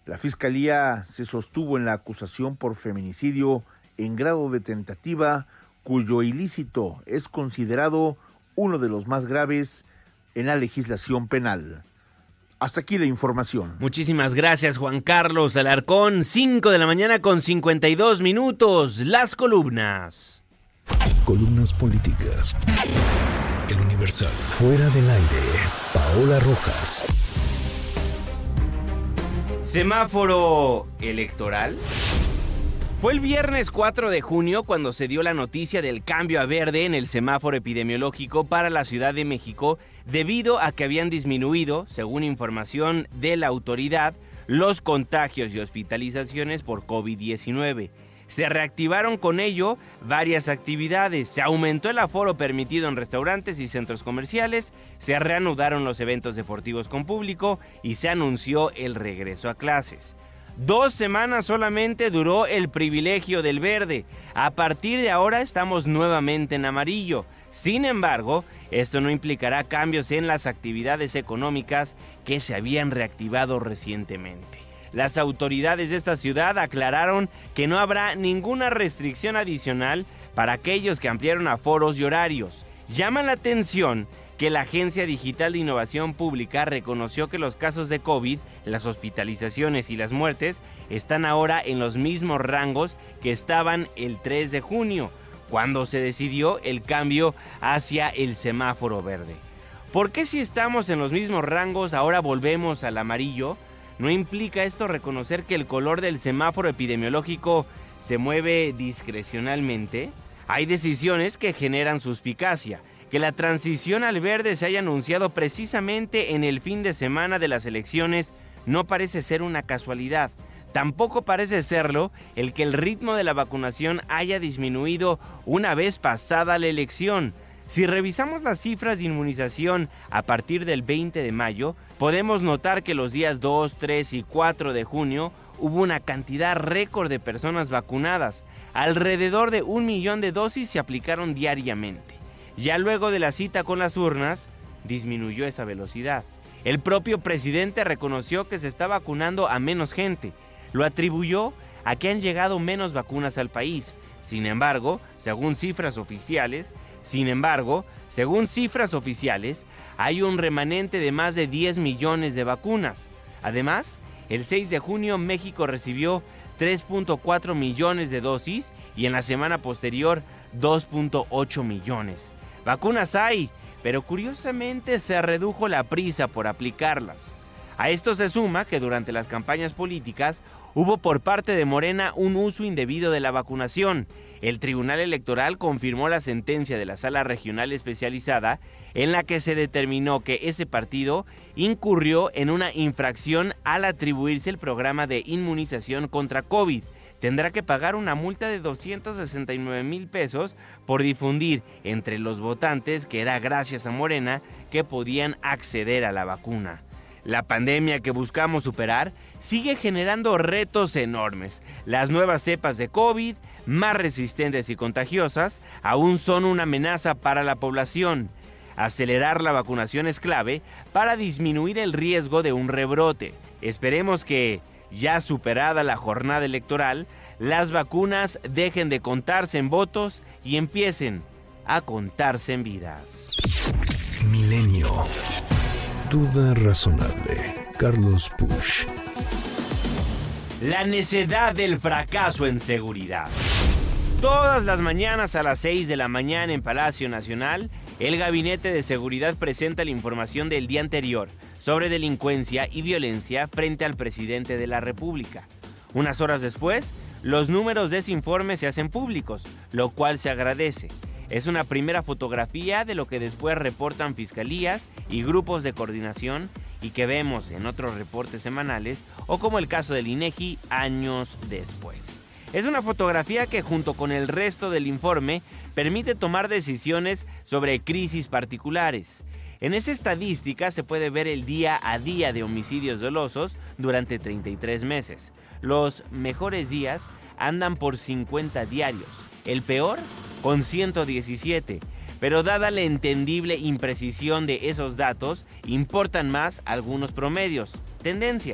La Fiscalía se sostuvo en la acusación por feminicidio en grado de tentativa, cuyo ilícito es considerado uno de los más graves en la legislación penal. Hasta aquí la información. Muchísimas gracias, Juan Carlos Alarcón. 5 de la mañana con 52 minutos. Las columnas. Columnas políticas. El Universal. Fuera del aire. Paola Rojas. Semáforo electoral. Fue el viernes 4 de junio cuando se dio la noticia del cambio a verde en el semáforo epidemiológico para la Ciudad de México, debido a que habían disminuido, según información de la autoridad, los contagios y hospitalizaciones por COVID-19. Se reactivaron con ello varias actividades, se aumentó el aforo permitido en restaurantes y centros comerciales, se reanudaron los eventos deportivos con público y se anunció el regreso a clases. 2 semanas solamente duró el privilegio del verde. A partir de ahora estamos nuevamente en amarillo. Sin embargo, esto no implicará cambios en las actividades económicas que se habían reactivado recientemente. Las autoridades de esta ciudad aclararon que no habrá ninguna restricción adicional para aquellos que ampliaron aforos y horarios. Llama la atención que la Agencia Digital de Innovación Pública reconoció que los casos de COVID, las hospitalizaciones y las muertes están ahora en los mismos rangos que estaban el 3 de junio, cuando se decidió el cambio hacia el semáforo verde. ¿Por qué si estamos en los mismos rangos ahora volvemos al amarillo? ¿No implica esto reconocer que el color del semáforo epidemiológico se mueve discrecionalmente? Hay decisiones que generan suspicacia. Que la transición al verde se haya anunciado precisamente en el fin de semana de las elecciones no parece ser una casualidad. Tampoco parece serlo el que el ritmo de la vacunación haya disminuido una vez pasada la elección. Si revisamos las cifras de inmunización a partir del 20 de mayo, podemos notar que los días 2, 3 y 4 de junio hubo una cantidad récord de personas vacunadas. Alrededor de 1 millón de dosis se aplicaron diariamente. Ya luego de la cita con las urnas, disminuyó esa velocidad. El propio presidente reconoció que se está vacunando a menos gente. Lo atribuyó a que han llegado menos vacunas al país. Sin embargo, según cifras oficiales, hay un remanente de más de 10 millones de vacunas. Además, el 6 de junio México recibió 3.4 millones de dosis y en la semana posterior 2.8 millones. Vacunas hay, pero curiosamente se redujo la prisa por aplicarlas. A esto se suma que durante las campañas políticas hubo por parte de Morena un uso indebido de la vacunación. El Tribunal Electoral confirmó la sentencia de la Sala Regional Especializada en la que se determinó que ese partido incurrió en una infracción al atribuirse el programa de inmunización contra COVID. Tendrá que pagar una multa de 269,000 pesos por difundir entre los votantes que era gracias a Morena que podían acceder a la vacuna. La pandemia que buscamos superar sigue generando retos enormes. Las nuevas cepas de COVID, más resistentes y contagiosas, aún son una amenaza para la población. Acelerar la vacunación es clave para disminuir el riesgo de un rebrote. Esperemos que, ya superada la jornada electoral, las vacunas dejen de contarse en votos y empiecen a contarse en vidas. Milenio. Duda razonable. Carlos Puch. La necedad del fracaso en seguridad. Todas las mañanas a las 6 de la mañana en Palacio Nacional, el Gabinete de Seguridad presenta la información del día anterior sobre delincuencia y violencia frente al presidente de la República. Unas horas después, los números de ese informe se hacen públicos, lo cual se agradece. Es una primera fotografía de lo que después reportan fiscalías y grupos de coordinación y que vemos en otros reportes semanales o como el caso del INEGI años después. Es una fotografía que junto con el resto del informe permite tomar decisiones sobre crisis particulares. En esa estadística se puede ver el día a día de homicidios dolosos durante 33 meses. Los mejores días andan por 50 diarios, el peor con 117, pero dada la entendible imprecisión de esos datos, importan más algunos promedios, tendencias.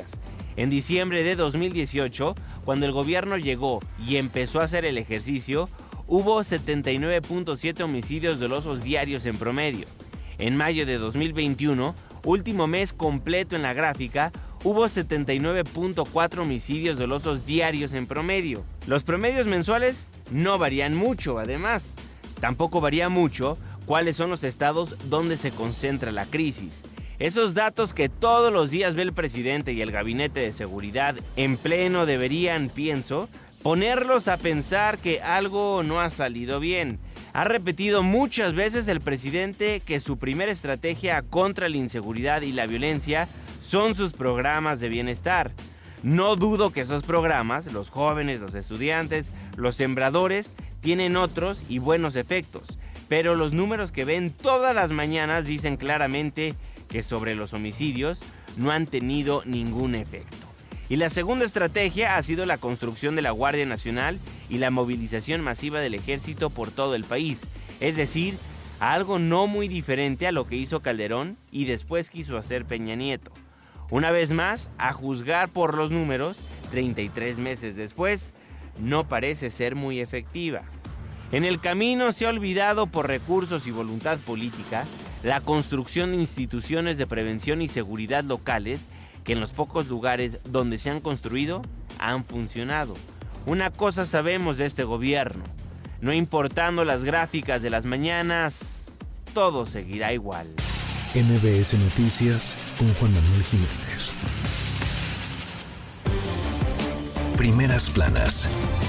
En diciembre de 2018, cuando el gobierno llegó y empezó a hacer el ejercicio, hubo 79.7 homicidios dolosos diarios en promedio. En mayo de 2021, último mes completo en la gráfica, hubo 79.4 homicidios dolosos diarios en promedio. Los promedios mensuales no varían mucho, además. Tampoco varía mucho cuáles son los estados donde se concentra la crisis. Esos datos que todos los días ve el presidente y el gabinete de seguridad en pleno deberían, pienso, ponerlos a pensar que algo no ha salido bien. Ha repetido muchas veces el presidente que su primera estrategia contra la inseguridad y la violencia son sus programas de bienestar. No dudo que esos programas, los jóvenes, los estudiantes, los sembradores, tienen otros y buenos efectos. Pero los números que ven todas las mañanas dicen claramente que sobre los homicidios no han tenido ningún efecto. Y la segunda estrategia ha sido la construcción de la Guardia Nacional y la movilización masiva del ejército por todo el país. Es decir, algo no muy diferente a lo que hizo Calderón y después quiso hacer Peña Nieto. Una vez más, a juzgar por los números, 33 meses después, no parece ser muy efectiva. En el camino se ha olvidado por recursos y voluntad política la construcción de instituciones de prevención y seguridad locales que en los pocos lugares donde se han construido han funcionado. Una cosa sabemos de este gobierno: no importando las gráficas de las mañanas, todo seguirá igual. MBS Noticias con Juan Manuel Jiménez. Primeras planas.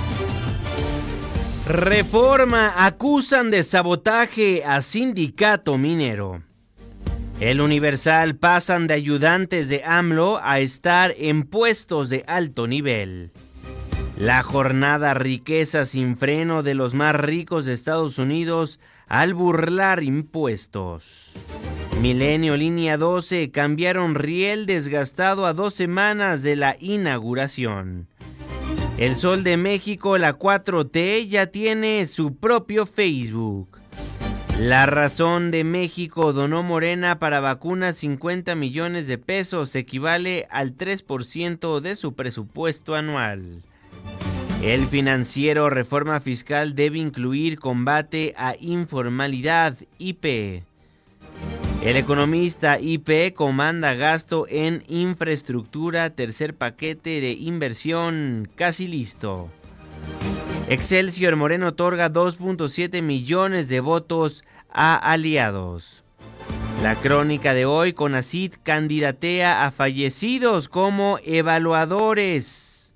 Reforma: acusan de sabotaje a sindicato minero. El Universal: pasan de ayudantes de AMLO a estar en puestos de alto nivel. La jornada: riqueza sin freno de los más ricos de Estados Unidos al burlar impuestos. Milenio: línea 12, cambiaron riel desgastado a 2 semanas de la inauguración. El Sol de México: la 4T ya tiene su propio Facebook. La Razón de México: donó Morena para vacunas 50 millones de pesos, equivale al 3% de su presupuesto anual. El Financiero: reforma fiscal debe incluir combate a informalidad, IP. El Economista: IP comanda gasto en infraestructura, tercer paquete de inversión casi listo. Excelsior: Moreno otorga 2.7 millones de votos a aliados. La Crónica de hoy: CONACYT candidatea a fallecidos como evaluadores.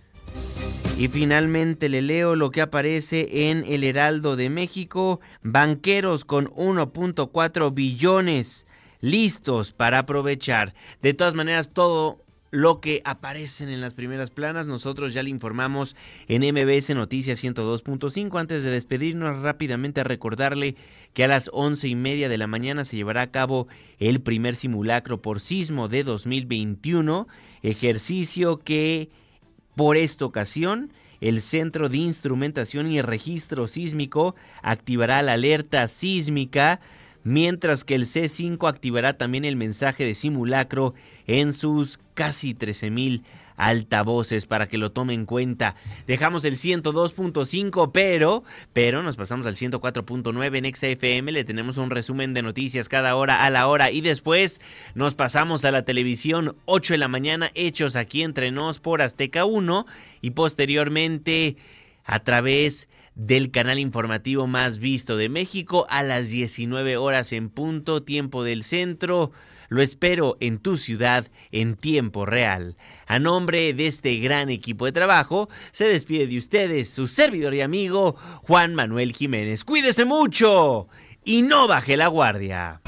Y finalmente le leo lo que aparece en El Heraldo de México: banqueros con 1.4 billones listos para aprovechar. De todas maneras, todo lo que aparecen en las primeras planas, nosotros ya le informamos en MBS Noticias 102.5. Antes de despedirnos, rápidamente recordarle que a las 11:30 de la mañana se llevará a cabo el primer simulacro por sismo de 2021, ejercicio que por esta ocasión el Centro de Instrumentación y Registro Sísmico activará la alerta sísmica, mientras que el C5 activará también el mensaje de simulacro en sus casi 13,000 altavoces, para que lo tome en cuenta. Dejamos el 102.5, pero nos pasamos al 104.9 en XFM. Le tenemos un resumen de noticias cada hora a la hora, y después nos pasamos a la televisión, 8 de la mañana, Hechos aquí entre nos por Azteca 1, y posteriormente a través del canal informativo más visto de México a las 19 horas en punto, tiempo del centro. Lo espero en tu ciudad en tiempo real. A nombre de este gran equipo de trabajo, se despide de ustedes su servidor y amigo Juan Manuel Jiménez. Cuídese mucho y no baje la guardia.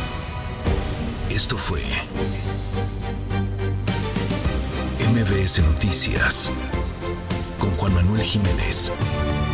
Esto fue MBS Noticias con Juan Manuel Jiménez.